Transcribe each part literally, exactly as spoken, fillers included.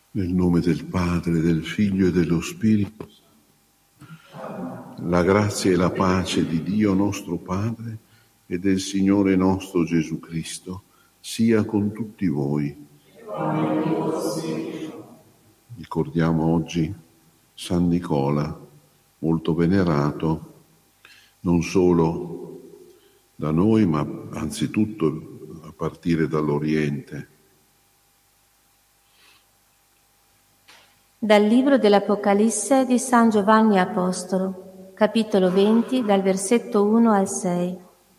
Nel nome del Padre, del Figlio e dello Spirito Santo. La grazia e la pace di Dio nostro Padre e del Signore nostro Gesù Cristo sia con tutti voi. Ricordiamo oggi San Nicola, molto venerato, non solo da noi, ma anzitutto a partire dall'Oriente. Dal libro dell'Apocalisse di San Giovanni Apostolo, capitolo venti, dal versetto uno al sei.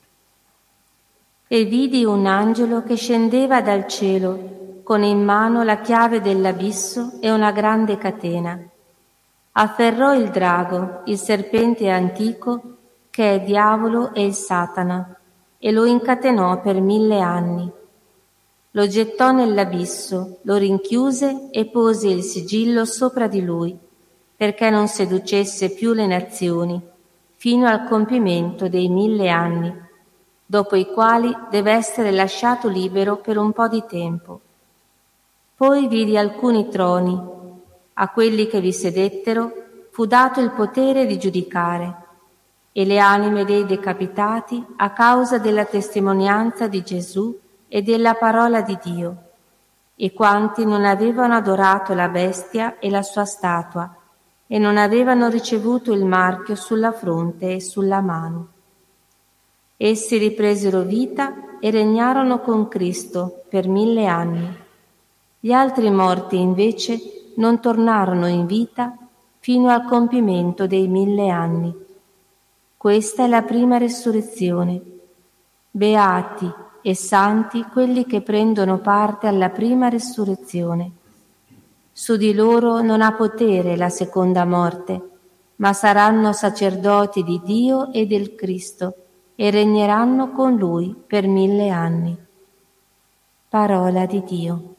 E vidi un angelo che scendeva dal cielo, con in mano la chiave dell'abisso e una grande catena. Afferrò il drago, il serpente antico, che è diavolo e il Satana, e lo incatenò per mille anni. Lo gettò nell'abisso, lo rinchiuse e pose il sigillo sopra di lui, perché non seducesse più le nazioni, fino al compimento dei mille anni, dopo i quali deve essere lasciato libero per un po' di tempo. Poi vidi alcuni troni. A quelli che vi sedettero fu dato il potere di giudicare, e le anime dei decapitati a causa della testimonianza di Gesù e della parola di Dio, e quanti non avevano adorato la bestia e la sua statua, e non avevano ricevuto il marchio sulla fronte e sulla mano. Essi ripresero vita e regnarono con Cristo per mille anni. Gli altri morti invece non tornarono in vita fino al compimento dei mille anni. Questa è la prima resurrezione. Beati e santi quelli che prendono parte alla prima resurrezione. Su di loro non ha potere la seconda morte, ma saranno sacerdoti di Dio e del Cristo e regneranno con Lui per mille anni. Parola di Dio.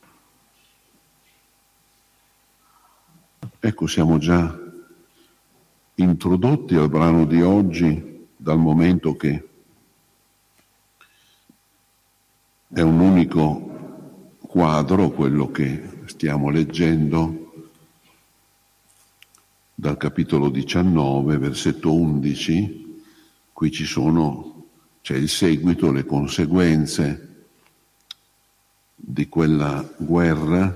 Ecco, siamo già introdotti al brano di oggi dal momento che è un unico quadro, quello che stiamo leggendo dal capitolo diciannove, versetto undici. Qui ci sono, c'è il seguito, le conseguenze di quella guerra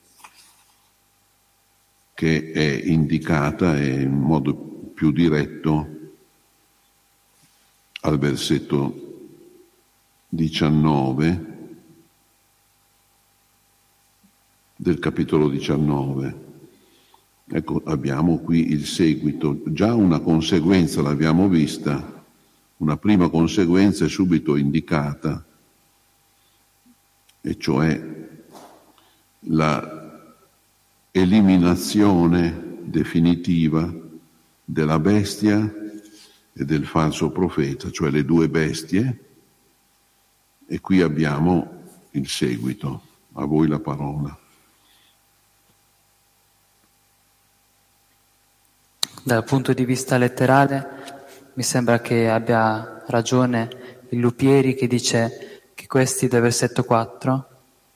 che è indicata in modo più diretto al versetto diciannove del capitolo diciannove. Ecco, abbiamo qui il seguito. Già una conseguenza l'abbiamo vista, una prima conseguenza è subito indicata, e cioè la eliminazione definitiva della bestia e del falso profeta, cioè le due bestie. E qui abbiamo il seguito. A voi la parola. Dal punto di vista letterale mi sembra che abbia ragione il Lupieri che dice che questi del versetto quattro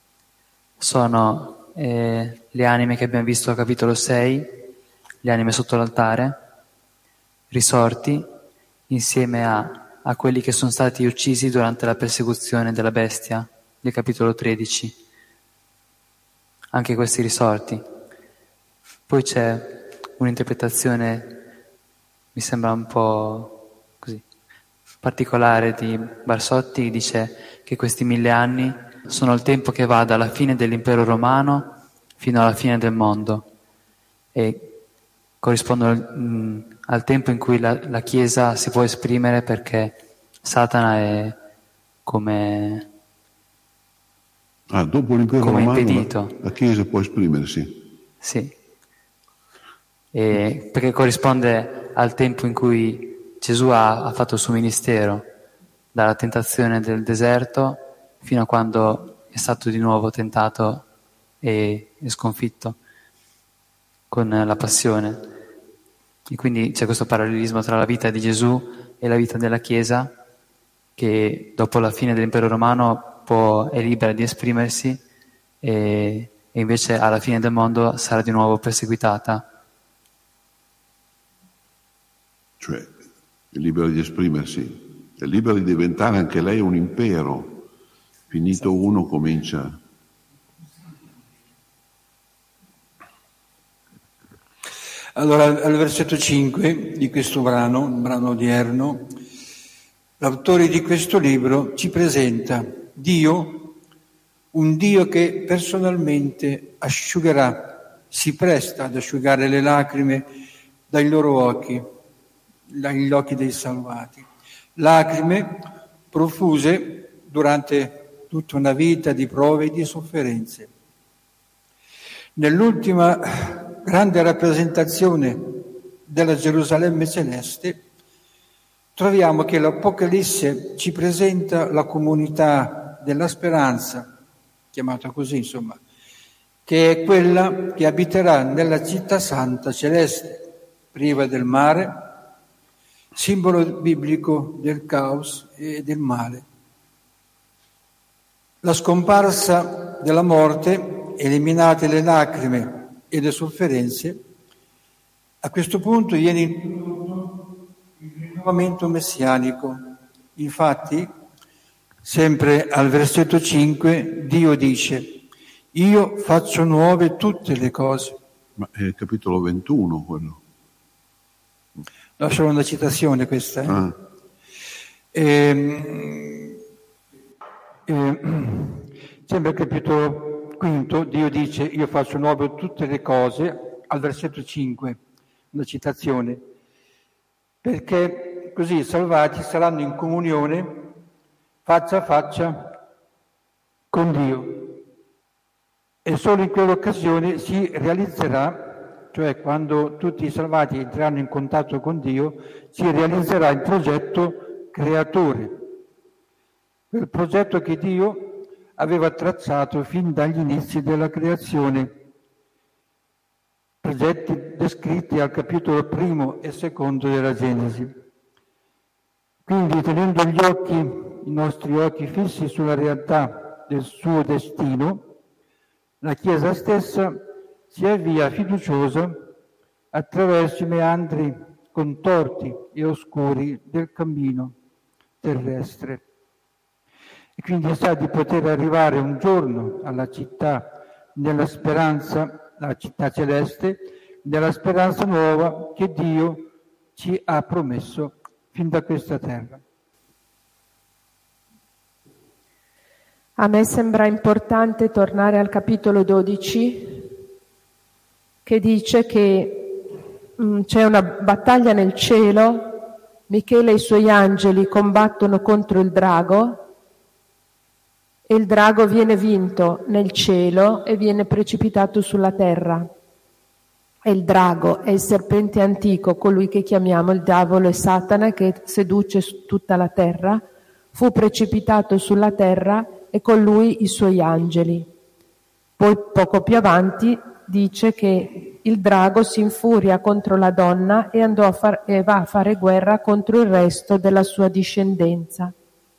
sono eh, le anime che abbiamo visto al capitolo sei, le anime sotto l'altare, risorti insieme a a quelli che sono stati uccisi durante la persecuzione della bestia, del capitolo tredici. Anche questi risorti. Poi c'è un'interpretazione, mi sembra un po' così, particolare di Barsotti, che dice che questi mille anni sono il tempo che va dalla fine dell'impero romano fino alla fine del mondo e corrispondono mh, al tempo in cui la, la Chiesa si può esprimere, perché Satana è come, ah, dopo l'impero come romano impedito. La, la Chiesa può esprimersi. Sì, e perché corrisponde al tempo in cui Gesù ha, ha fatto il suo ministero, dalla tentazione del deserto fino a quando è stato di nuovo tentato e, e sconfitto con la passione. E quindi c'è questo parallelismo tra la vita di Gesù e la vita della Chiesa, che dopo la fine dell'impero romano può, è libera di esprimersi, e e invece alla fine del mondo sarà di nuovo perseguitata. Cioè, è libera di esprimersi, è libera di diventare anche lei un impero. Finito uno comincia. Allora, al versetto cinque di questo brano, il brano odierno, l'autore di questo libro ci presenta Dio, un Dio che personalmente asciugherà, si presta ad asciugare le lacrime dai loro occhi, dagli occhi dei salvati. Lacrime profuse durante tutta una vita di prove e di sofferenze. Nell'ultima grande rappresentazione della Gerusalemme celeste troviamo che l'Apocalisse ci presenta la comunità della speranza, chiamata così insomma, che è quella che abiterà nella città santa celeste, priva del mare, simbolo biblico del caos e del male. La scomparsa della morte, eliminate le lacrime e le sofferenze, a questo punto viene introdotto il rinnovamento messianico. Infatti, sempre al versetto cinque, Dio dice: io faccio nuove tutte le cose. Ma è il capitolo ventuno quello. No, solo una citazione questa. Eh? Ah. E, e, sempre il capitolo quinto, Dio dice: io faccio nuove tutte le cose, al versetto cinque, una citazione, perché così i salvati saranno in comunione faccia a faccia con Dio, e solo in quell'occasione si realizzerà, cioè quando tutti i salvati entreranno in contatto con Dio, si realizzerà il progetto creatore, quel progetto che Dio aveva tracciato fin dagli inizi della creazione, progetti descritti al capitolo primo e secondo della Genesi. Quindi, tenendo gli occhi, i nostri occhi fissi sulla realtà del suo destino, la Chiesa stessa si avvia fiduciosa attraverso i meandri contorti e oscuri del cammino terrestre. E quindi sa di poter arrivare un giorno alla città nella speranza, la città celeste, nella speranza nuova che Dio ci ha promesso fin da questa terra. A me sembra importante tornare al capitolo dodici, che dice che mh, c'è una battaglia nel cielo, Michele e i suoi angeli combattono contro il drago, e il drago viene vinto nel cielo e viene precipitato sulla terra. E il drago è il serpente antico, colui che chiamiamo il diavolo e Satana, che seduce tutta la terra, fu precipitato sulla terra e con lui i suoi angeli. Poi poco più avanti dice che il drago si infuria contro la donna e, andò a far, e va a fare guerra contro il resto della sua discendenza.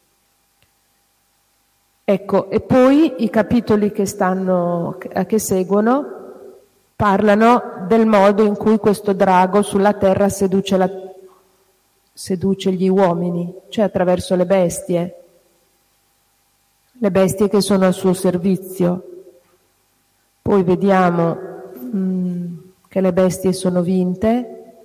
Ecco, e poi i capitoli che stanno, che seguono parlano del modo in cui questo drago sulla terra seduce, la, seduce gli uomini, cioè attraverso le bestie, le bestie che sono al suo servizio. Poi vediamo mh, che le bestie sono vinte,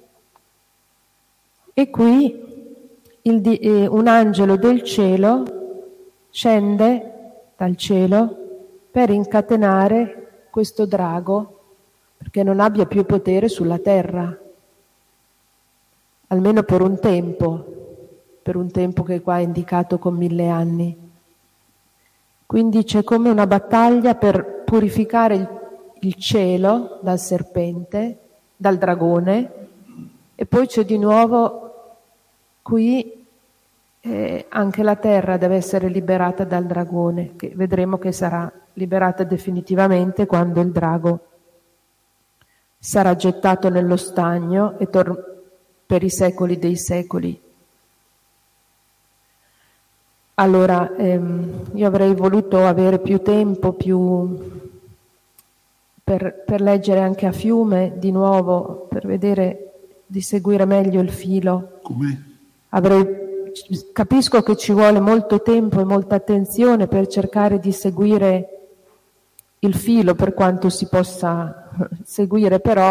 e qui il, eh, un angelo del cielo scende dal cielo per incatenare questo drago perché non abbia più potere sulla terra, almeno per un tempo, per un tempo che qua è indicato con mille anni. Quindi c'è come una battaglia per purificare il, il cielo dal serpente, dal dragone, e poi c'è di nuovo qui Eh, anche la terra deve essere liberata dal dragone, che vedremo che sarà liberata definitivamente quando il drago sarà gettato nello stagno e tor- per i secoli dei secoli. Allora, ehm, io avrei voluto avere più tempo, più per, per leggere anche a fiume di nuovo, per vedere di seguire meglio il filo. Com'è? Avrei Capisco che ci vuole molto tempo e molta attenzione per cercare di seguire il filo per quanto si possa seguire, però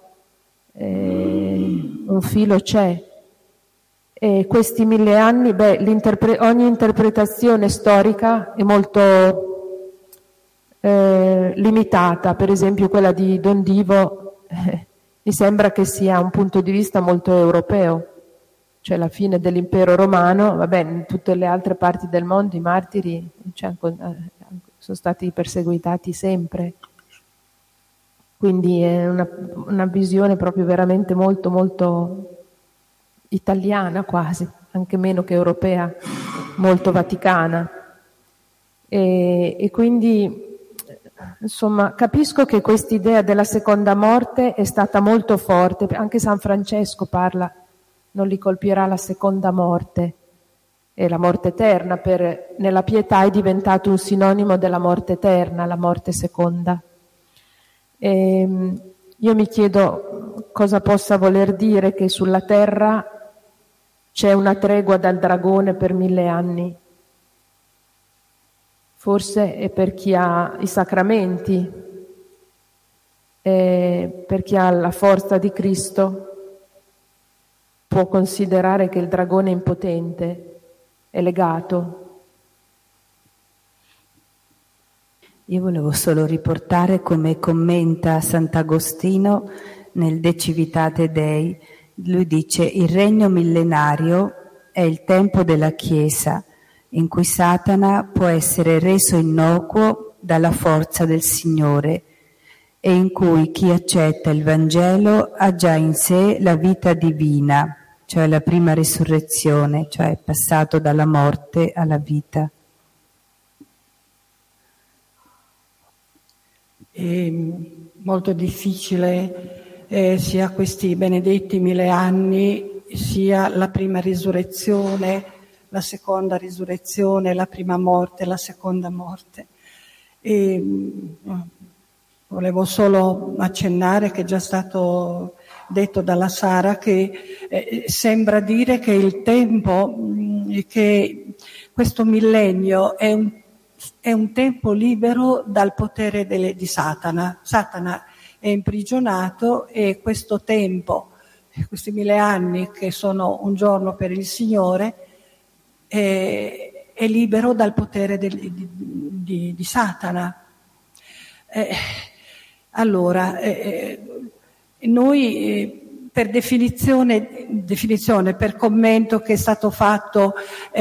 eh, un filo c'è. E questi mille anni, beh, l'interpre- ogni interpretazione storica è molto eh, limitata. Per esempio quella di Don Divo eh, mi sembra che sia un punto di vista molto europeo. Cioè la fine dell'impero romano, vabbè, in tutte le altre parti del mondo i martiri cioè, sono stati perseguitati sempre. Quindi è una, una visione proprio veramente molto, molto italiana quasi, anche meno che europea, molto vaticana. E, e quindi, insomma, capisco che quest'idea della seconda morte è stata molto forte, anche San Francesco parla non li colpirà la seconda morte, e la morte eterna per, nella pietà è diventato un sinonimo della morte eterna, la morte seconda. E, io mi chiedo cosa possa voler dire che sulla terra c'è una tregua dal dragone per mille anni. Forse è per chi ha i sacramenti, è per chi ha la forza di Cristo, può considerare che il dragone è impotente, è legato. Io volevo solo riportare come commenta Sant'Agostino nel De Civitate Dei. Lui dice: il regno millenario è il tempo della Chiesa in cui Satana può essere reso innocuo dalla forza del Signore e in cui chi accetta il Vangelo ha già in sé la vita divina, cioè la prima risurrezione, cioè è passato dalla morte alla vita. È molto difficile eh, sia questi benedetti mille anni, sia la prima risurrezione, la seconda risurrezione, la prima morte, la seconda morte. E, volevo solo accennare che è già stato detto dalla Sara che eh, sembra dire che il tempo, mh, che questo millennio è un, è un tempo libero dal potere delle, di Satana. Satana è imprigionato e questo tempo, questi mille anni che sono un giorno per il Signore, è, è libero dal potere del, di, di, di Satana. Eh, allora, eh, noi eh, per definizione, definizione, per commento che è stato fatto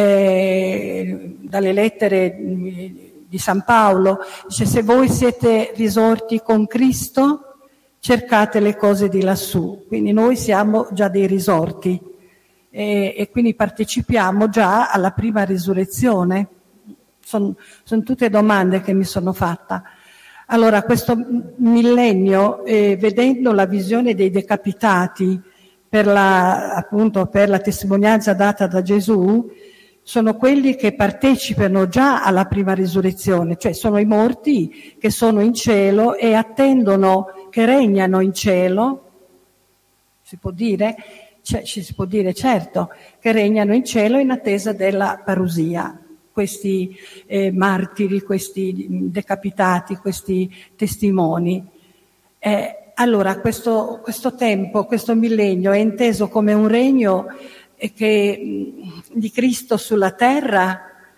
eh, dalle lettere di San Paolo, dice: se voi siete risorti con Cristo, cercate le cose di lassù. Quindi noi siamo già dei risorti e, e quindi partecipiamo già alla prima risurrezione. Sono son tutte domande che mi sono fatta. Allora, questo millennio, eh, vedendo la visione dei decapitati per la, appunto, per la testimonianza data da Gesù, sono quelli che partecipano già alla prima risurrezione, cioè sono i morti che sono in cielo e attendono, che regnano in cielo, si può dire, cioè, ci si può dire certo, che regnano in cielo in attesa della parusia. Questi eh, martiri, questi decapitati, questi testimoni. Eh, allora, questo, questo tempo, questo millennio è inteso come un regno che, di Cristo sulla terra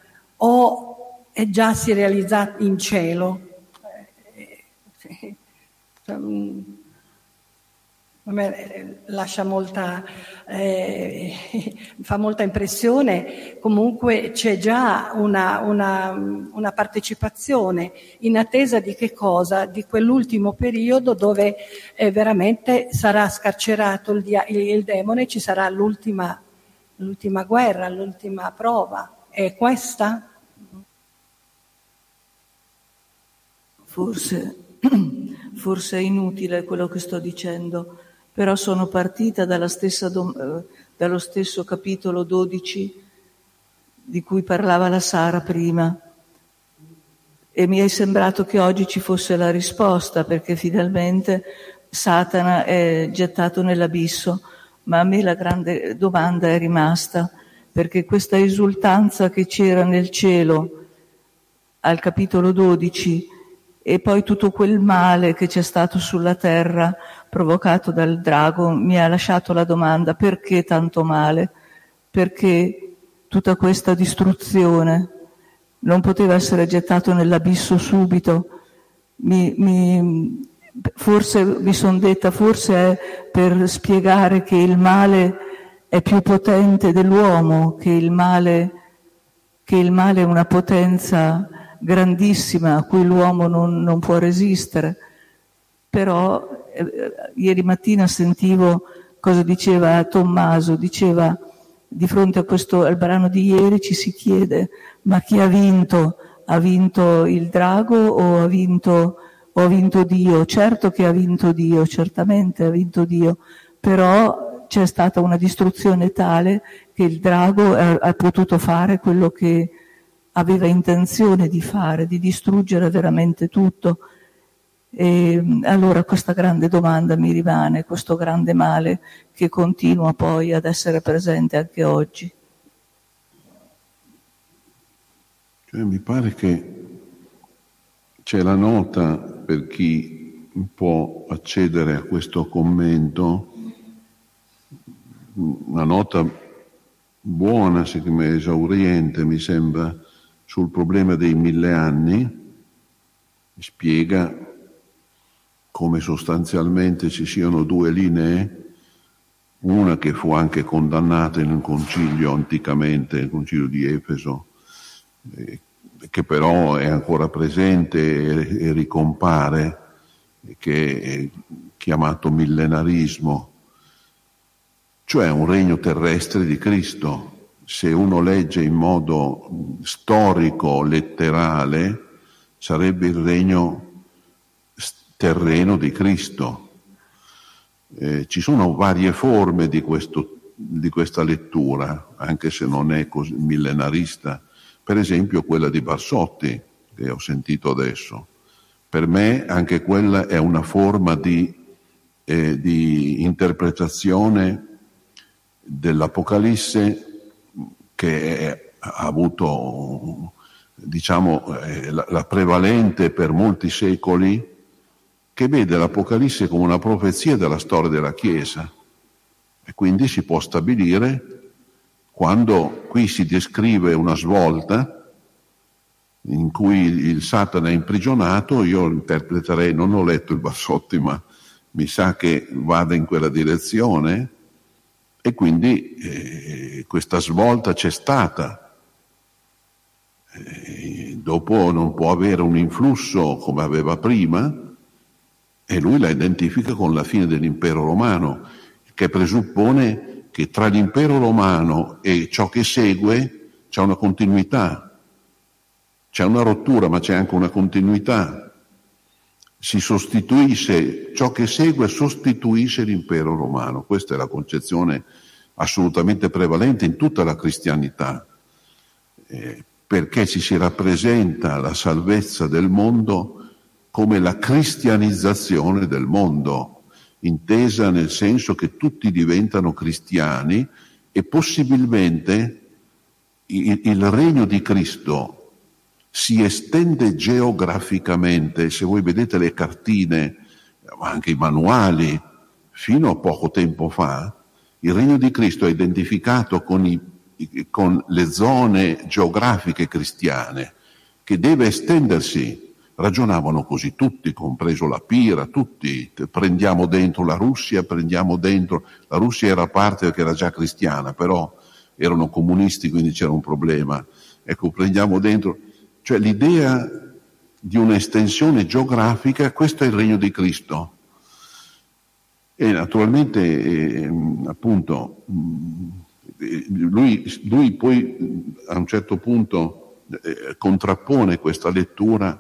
o è già si realizza in cielo? Eh, a me lascia molta, eh, fa molta impressione. Comunque c'è già una, una, una partecipazione in attesa di che cosa? Di quell'ultimo periodo dove eh, veramente sarà scarcerato il, dia- il, il demone, ci sarà l'ultima, l'ultima guerra, l'ultima prova. È questa? Forse, forse è inutile quello che sto dicendo. Però sono partita dalla stessa dom- dallo stesso capitolo dodici di cui parlava la Sara prima. E mi è sembrato che oggi ci fosse la risposta, perché finalmente Satana è gettato nell'abisso. Ma a me la grande domanda è rimasta, perché questa esultanza che c'era nel cielo al capitolo dodici e poi tutto quel male che c'è stato sulla terra provocato dal drago mi ha lasciato la domanda: perché tanto male? Perché tutta questa distruzione? Non poteva essere gettato nell'abisso subito? Mi, mi, forse mi sono detta, forse è per spiegare che il male è più potente dell'uomo, che il male, che il male è una potenza grandissima a cui l'uomo non, non può resistere. Però eh, ieri mattina sentivo cosa diceva Tommaso, diceva di fronte a questo, al brano di ieri ci si chiede: ma chi ha vinto? Ha vinto il drago o ha vinto, o ha vinto Dio? Certo che ha vinto Dio, certamente ha vinto Dio, però c'è stata una distruzione tale che il drago ha, ha potuto fare quello che aveva intenzione di fare, di distruggere veramente tutto. E allora questa grande domanda mi rimane, questo grande male che continua poi ad essere presente anche oggi. Cioè, mi pare che c'è la nota, per chi può accedere a questo commento, una nota buona, secondo me esauriente, mi sembra, sul problema dei mille anni. Spiega come sostanzialmente ci siano due linee, una che fu anche condannata in un concilio anticamente, il concilio di Efeso, eh, che però è ancora presente e, e ricompare, che è chiamato millenarismo, cioè un regno terrestre di Cristo. Se uno legge in modo storico, letterale, sarebbe il regno terreno di Cristo. Eh, ci sono varie forme di, questo, di questa lettura, anche se non è così millenarista. Per esempio quella di Bassotti, che ho sentito adesso. Per me anche quella è una forma di, eh, di interpretazione dell'Apocalisse che è, ha avuto, diciamo, eh, la, la prevalente per molti secoli, che vede l'Apocalisse come una profezia della storia della Chiesa, e quindi si può stabilire, quando qui si descrive una svolta in cui il Satana è imprigionato, io interpreterei, non ho letto il Bassotti, ma mi sa che vada in quella direzione, e quindi eh, questa svolta c'è stata. Eh, dopo non può avere un influsso come aveva prima, e lui la identifica con la fine dell'impero romano, che presuppone che tra l'impero romano e ciò che segue c'è una continuità, c'è una rottura, ma c'è anche una continuità. Si sostituisce, ciò che segue sostituisce l'impero romano. Questa è la concezione assolutamente prevalente in tutta la cristianità, eh, perché ci si rappresenta la salvezza del mondo come la cristianizzazione del mondo, intesa nel senso che tutti diventano cristiani e possibilmente il, il regno di Cristo si estende geograficamente. Se voi vedete le cartine, ma anche i manuali, fino a poco tempo fa, il regno di Cristo è identificato con, i, con le zone geografiche cristiane, che deve estendersi. Ragionavano così tutti, compreso la Pira, tutti, prendiamo dentro la Russia, prendiamo dentro, la Russia era parte perché era già cristiana, però erano comunisti, quindi c'era un problema, ecco, prendiamo dentro, cioè l'idea di un'estensione geografica, questo è il regno di Cristo. E naturalmente, eh, appunto, lui, lui poi a un certo punto eh, contrappone questa lettura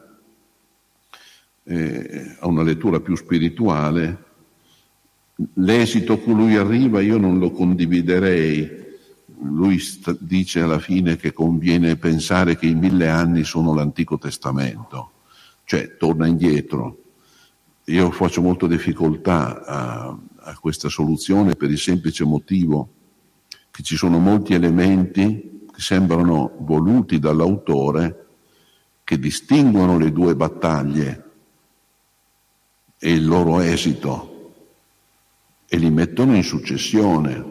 Eh, a una lettura più spirituale. L'esito a cui lui arriva io non lo condividerei, lui st- dice alla fine che conviene pensare che i mille anni sono l'Antico Testamento, cioè torna indietro. Io faccio molta difficoltà a, a questa soluzione per il semplice motivo che ci sono molti elementi che sembrano voluti dall'autore, che distinguono le due battaglie e il loro esito e li mettono in successione.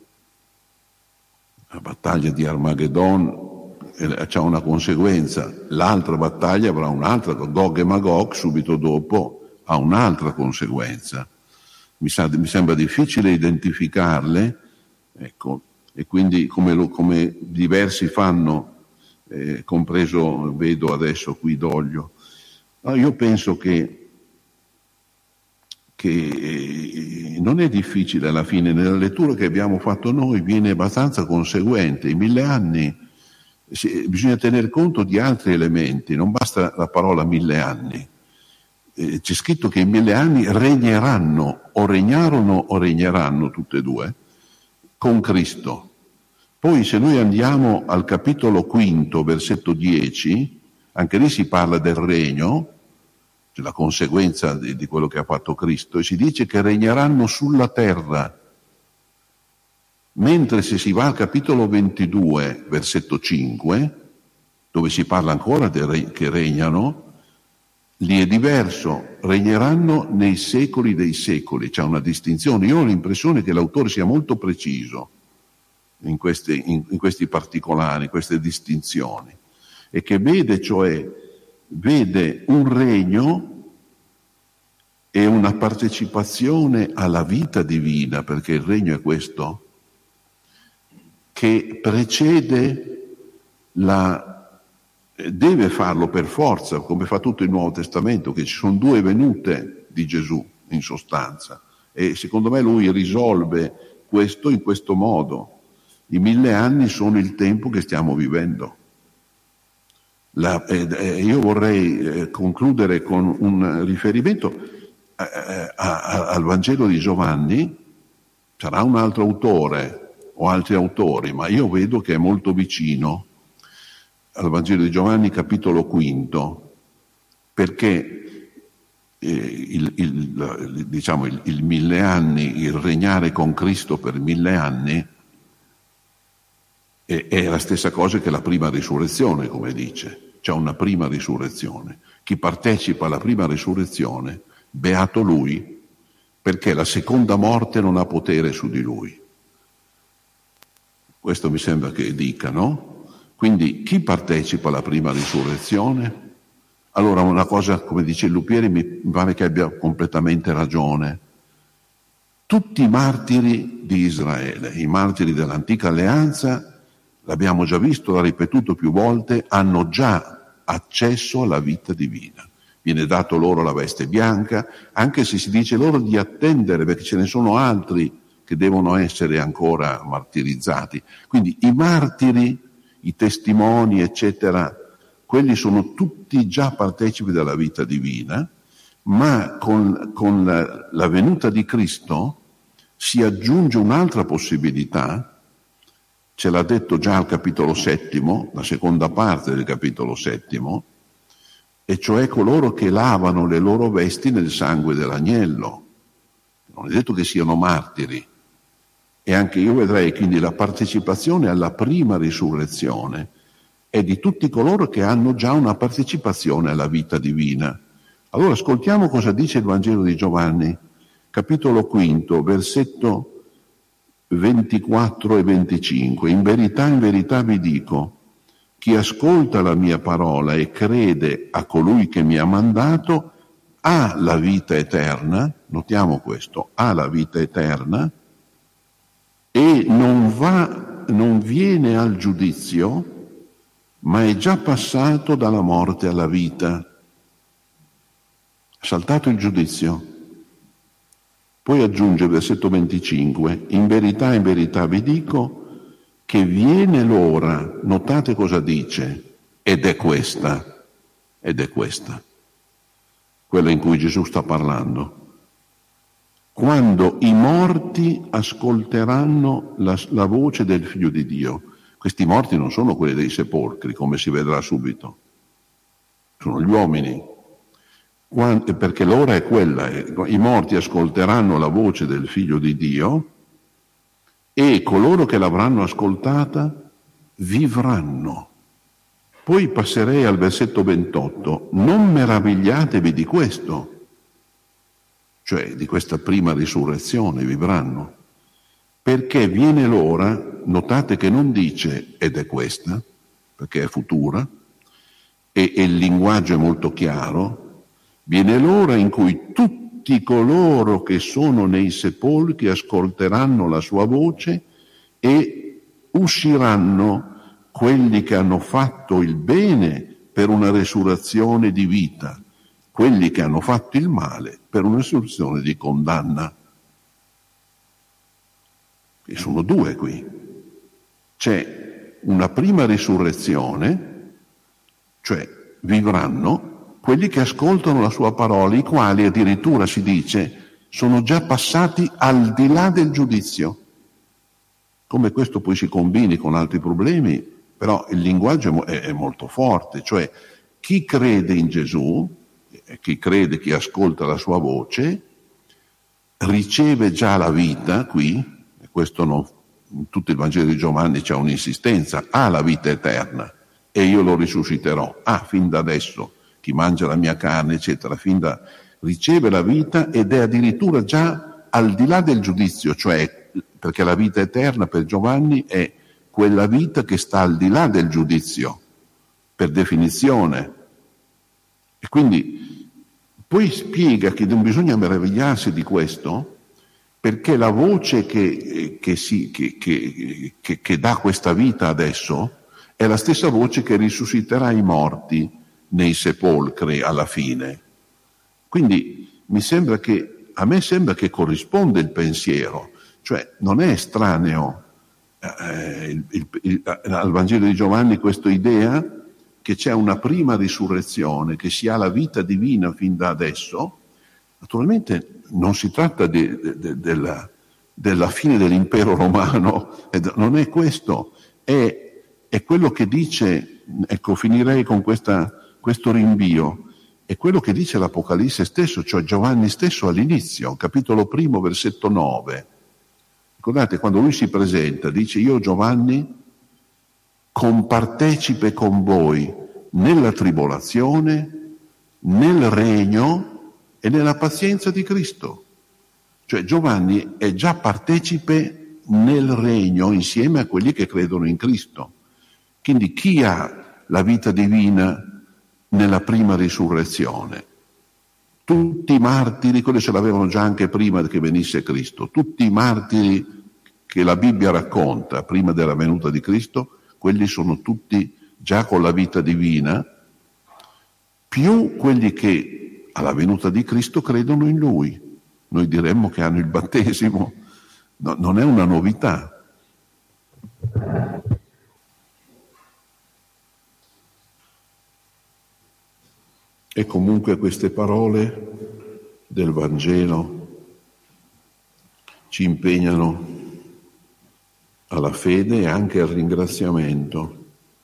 La battaglia di Armageddon c'ha una conseguenza, l'altra battaglia avrà un'altra, Gog e Magog subito dopo ha un'altra conseguenza. Mi, sa, mi sembra difficile identificarle, ecco, e quindi come, lo, come diversi fanno, eh, compreso vedo adesso qui Doglio. No, io penso che che non è difficile alla fine, nella lettura che abbiamo fatto noi viene abbastanza conseguente. I mille anni, bisogna tener conto di altri elementi, non basta la parola mille anni. Eh, c'è scritto che i mille anni regneranno, o regnarono o regneranno tutte e due, con Cristo. Poi se noi andiamo al capitolo quinto, versetto dieci, anche lì si parla del regno, cioè la conseguenza di, di quello che ha fatto Cristo, e si dice che regneranno sulla terra. Mentre se si va al capitolo ventidue, versetto cinque, dove si parla ancora re, che regnano, lì è diverso, regneranno nei secoli dei secoli, c'è una distinzione. Io ho l'impressione che l'autore sia molto preciso in questi, in, in questi particolari, queste distinzioni, e che vede, cioè, vede un regno e una partecipazione alla vita divina, perché il regno è questo, che precede la... deve farlo per forza, come fa tutto il Nuovo Testamento, che ci sono due venute di Gesù, in sostanza, e secondo me lui risolve questo in questo modo. I mille anni sono il tempo che stiamo vivendo. La, eh, io vorrei eh, concludere con un riferimento eh, a, a, al Vangelo di Giovanni. Sarà un altro autore o altri autori, ma io vedo che è molto vicino al Vangelo di Giovanni, capitolo quinto, perché eh, il, il, diciamo il, il mille anni, il regnare con Cristo per mille anni, è la stessa cosa che la prima risurrezione, come dice. C'è una prima risurrezione. Chi partecipa alla prima risurrezione, beato lui, perché la seconda morte non ha potere su di lui. Questo mi sembra che dica, no? Quindi chi partecipa alla prima risurrezione? Allora una cosa, come dice il Lupieri, mi pare che abbia completamente ragione. Tutti i martiri di Israele, i martiri dell'antica alleanza, l'abbiamo già visto, l'ha ripetuto più volte, hanno già accesso alla vita divina. Viene dato loro la veste bianca, anche se si dice loro di attendere, perché ce ne sono altri che devono essere ancora martirizzati. Quindi i martiri, i testimoni, eccetera, quelli sono tutti già partecipi della vita divina, ma con, con la, la venuta di Cristo si aggiunge un'altra possibilità. Ce l'ha detto già al capitolo settimo, la seconda parte del capitolo settimo, e cioè coloro che lavano le loro vesti nel sangue dell'agnello. Non è detto che siano martiri. E anche io vedrei quindi la partecipazione alla prima risurrezione è di tutti coloro che hanno già una partecipazione alla vita divina. Allora ascoltiamo cosa dice il Vangelo di Giovanni, capitolo quinto, versetto ventiquattro e venticinque. In verità, in verità vi dico, chi ascolta la mia parola e crede a colui che mi ha mandato ha la vita eterna, notiamo questo, ha la vita eterna, e non va, non viene al giudizio, ma è già passato dalla morte alla vita. Ha saltato il giudizio. Poi aggiunge il versetto venticinque, in verità, in verità vi dico che viene l'ora, notate cosa dice, ed è questa, ed è questa, quella in cui Gesù sta parlando, quando i morti ascolteranno la, la voce del Figlio di Dio. Questi morti non sono quelli dei sepolcri, come si vedrà subito, sono gli uomini, quando, perché l'ora è quella, i morti ascolteranno la voce del Figlio di Dio e coloro che l'avranno ascoltata vivranno. Poi passerei al versetto ventotto, non meravigliatevi di questo, cioè di questa prima risurrezione, vivranno, perché viene l'ora, notate che non dice ed è questa, perché è futura, e, e il linguaggio è molto chiaro, viene l'ora in cui tutti coloro che sono nei sepolcri ascolteranno la sua voce e usciranno quelli che hanno fatto il bene per una resurrezione di vita, quelli che hanno fatto il male per una resurrezione di condanna. E sono due qui. C'è una prima risurrezione, cioè vivranno quelli che ascoltano la sua parola, i quali addirittura si dice sono già passati al di là del giudizio. Come questo poi si combini con altri problemi, però il linguaggio è, è molto forte, cioè chi crede in Gesù, chi crede, chi ascolta la sua voce, riceve già la vita qui, e questo non, in tutto il Vangelo di Giovanni c'è un'insistenza, ha la vita eterna e io lo risusciterò, ha fin da adesso, chi mangia la mia carne, eccetera, fin da, riceve la vita ed è addirittura già al di là del giudizio, cioè perché la vita eterna per Giovanni è quella vita che sta al di là del giudizio, per definizione. E quindi poi spiega che non bisogna meravigliarsi di questo, perché la voce che, che, si, che, che, che, che dà questa vita adesso è la stessa voce che risusciterà i morti nei sepolcri alla fine. Quindi mi sembra che, a me sembra che corrisponde il pensiero, cioè non è estraneo eh, il, il, il, al Vangelo di Giovanni questa idea che c'è una prima risurrezione, che si ha la vita divina fin da adesso. Naturalmente non si tratta di, de, de, della, della fine dell'impero romano, non è questo, è, è quello che dice, ecco finirei con questa, questo rinvio, è quello che dice l'Apocalisse stesso, cioè Giovanni stesso all'inizio, capitolo primo, versetto nove. Ricordate, quando lui si presenta, dice io Giovanni, compartecipe con voi nella tribolazione, nel regno e nella pazienza di Cristo. Cioè Giovanni è già partecipe nel regno insieme a quelli che credono in Cristo. Quindi chi ha la vita divina nella prima risurrezione? Tutti i martiri, quelli ce l'avevano già anche prima che venisse Cristo, tutti i martiri che la Bibbia racconta prima della venuta di Cristo, quelli sono tutti già con la vita divina, più quelli che alla venuta di Cristo credono in Lui. Noi diremmo che hanno il battesimo, no, non è una novità. E comunque queste parole del Vangelo ci impegnano alla fede e anche al ringraziamento.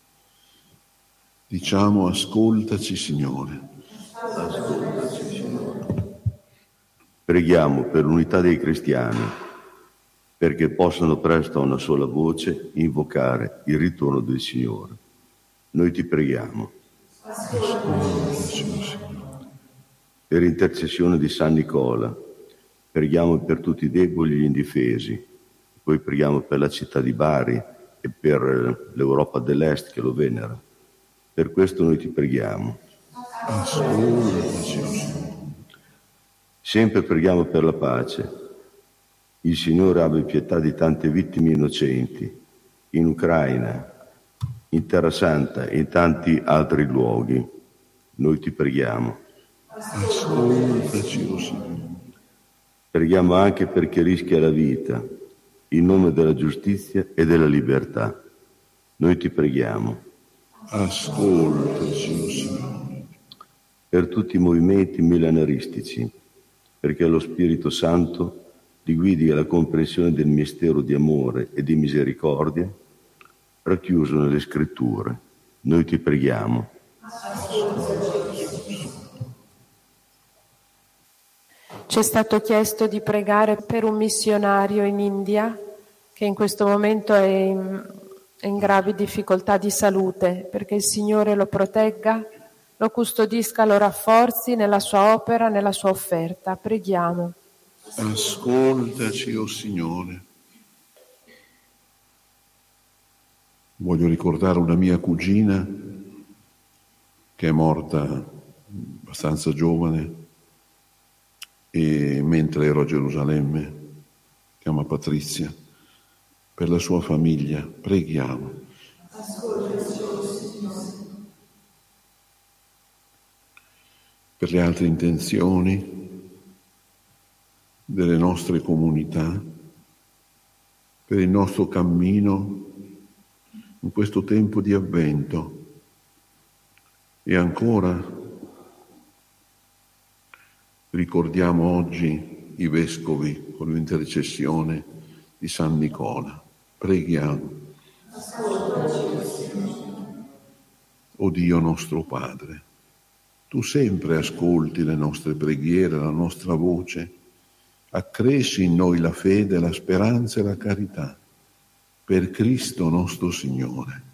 Diciamo, ascoltaci Signore. Ascoltaci Signore. Preghiamo per l'unità dei cristiani, perché possano presto a una sola voce invocare il ritorno del Signore. Noi ti preghiamo. Ascoltaci, Signore. Per intercessione di San Nicola, preghiamo per tutti i deboli e gli indifesi, poi preghiamo per la città di Bari e per l'Europa dell'Est che lo venera. Per questo noi ti preghiamo. Ascoltaci, Signore. Sempre preghiamo per la pace. Il Signore abbia pietà di tante vittime innocenti, in Ucraina, in Terra Santa e in tanti altri luoghi. Noi ti preghiamo. Ascoltaci, Signore. Preghiamo anche per chi rischia la vita, in nome della giustizia e della libertà. Noi ti preghiamo. Ascoltaci, Signore. Per tutti i movimenti millenaristici, perché lo Spirito Santo li guidi alla comprensione del mistero di amore e di misericordia racchiuso nelle Scritture. Noi ti preghiamo. Ci è stato chiesto di pregare per un missionario in India che in questo momento è in, è in gravi difficoltà di salute, perché il Signore lo protegga, lo custodisca, lo rafforzi nella sua opera, nella sua offerta. Preghiamo. Ascoltaci, o oh Signore. Voglio ricordare una mia cugina che è morta abbastanza giovane e mentre ero a Gerusalemme, si chiama Patrizia, per la sua famiglia. Preghiamo. Ascoltaci, o Signore. Per le altre intenzioni delle nostre comunità, per il nostro cammino in questo tempo di avvento e ancora ricordiamo oggi i vescovi con l'intercessione di San Nicola. Preghiamo. O Dio nostro Padre, tu sempre ascolti le nostre preghiere, la nostra voce, accresci in noi la fede, la speranza e la carità. Per Cristo nostro Signore.